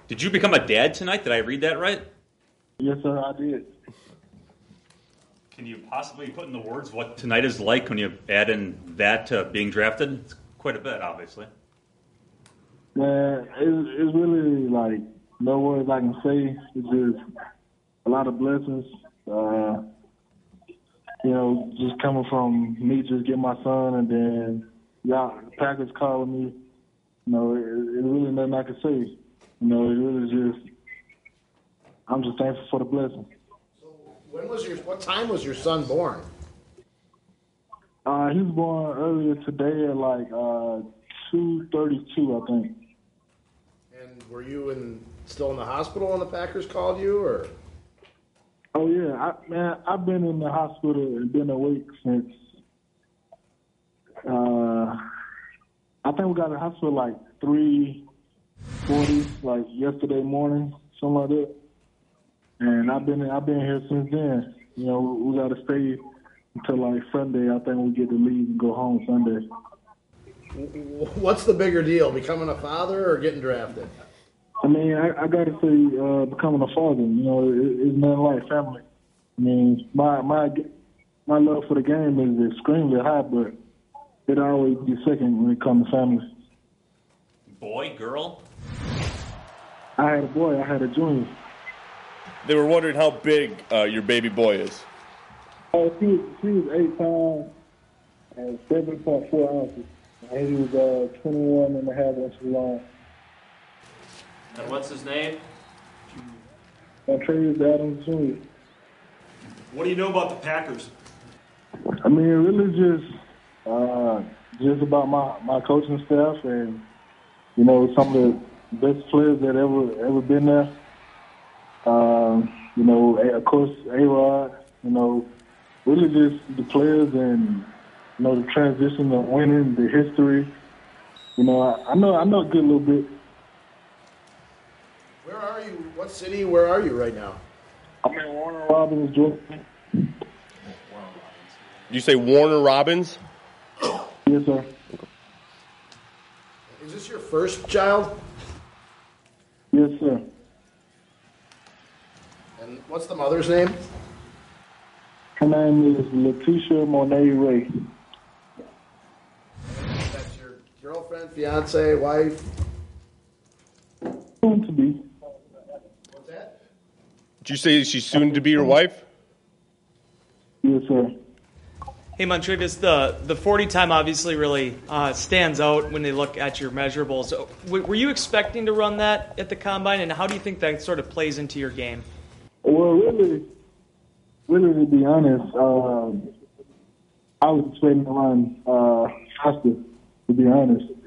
Did you become a dad tonight? Did I read that right? Yes, sir, I did. Can you possibly put in the words what tonight is like when you add in that to being drafted? It's quite a bit, obviously. Man, it's really like no words I can say. It's just a lot of blessings. Just coming from me just getting my son and then y'all the Packers calling me. It's really nothing I can say. It really just I'm just thankful for the blessing. So what time was your son born? He was born earlier today at like 2:32, I think. And were you still in the hospital when the Packers called you, or? Oh yeah, I've been in the hospital and been awake since. I think we got in the hospital like 3:40, like yesterday morning, something like that. And I've been here since then. We got to stay until like Sunday. I think we get to leave and go home Sunday. What's the bigger deal, becoming a father or getting drafted? I mean, I got to say, becoming a father. It's nothing like family. I mean, my love for the game is extremely high, but it'll always be second when it comes to family. Boy, girl? I had a boy. I had a junior. They were wondering how big your baby boy is. Oh, she was 8 pounds and 7.4 ounces. And he was 21 and a half inches long. And what's his name? Travis Adams Jr. What do you know about the Packers? I mean, really just about my coaching staff and, some of the best players that ever been there. Of course, A-Rod, really just the players and, the transition of winning, the history. I know a good little bit. Where are you? What city? Where are you right now? I'm in Warner Robins, Georgia. You say Warner Robins? Yes, sir. Is this your first child? Yes, sir. And what's the mother's name? Her name is Letitia Monet Ray. That's your girlfriend, fiance, wife? Soon to be. What's that? Did you say she's soon to be your wife? Yes, sir. Hey, Montravius, the 40 time obviously really stands out when they look at your measurables. Were you expecting to run that at the Combine, and how do you think that sort of plays into your game? Well, really, to be honest, I was expecting to run faster, to be honest.